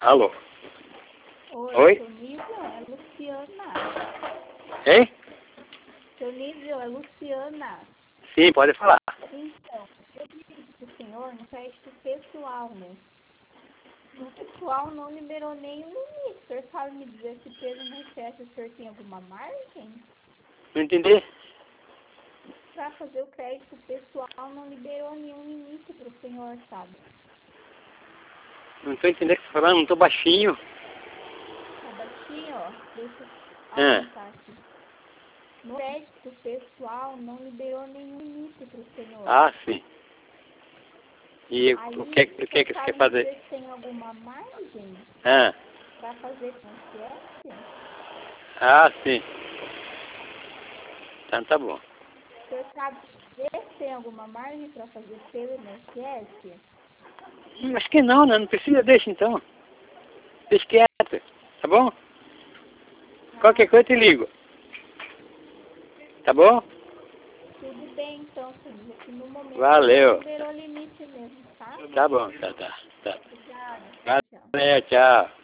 Alô? Oi, Oi? seu nível é Luciana. Hein? Seu nível é Luciana. Sim, pode falar. Então, eu disse pro senhor no crédito pessoal, né? O pessoal não liberou nenhum limite. O senhor sabe me dizer se pelo INSS o senhor tem alguma margem? Não entendi? Para fazer o crédito pessoal não liberou nenhum limite pro senhor, sabe? Não estou entendendo o que você está falando, não estou baixinho. Tá baixinho, ó. Deixa eu Ah, aumentar aqui. No crédito pessoal não liberou nenhum limite pro senhor. sim. E Aí, o que que você quer fazer? Você tem alguma margem Ah, para fazer com INSS? sim. Então tá bom. O senhor sabe se tem alguma margem para fazer pelo INSS? Acho que não, né? Não precisa, deixa então. Deixa quieto, tá bom? Qualquer coisa eu te ligo. Tá bom? Tudo bem, então, filho. Aqui no momento Valeu. não liberou limite mesmo, tá? Tá bom, tá. Obrigada. Tchau. Valeu, tchau.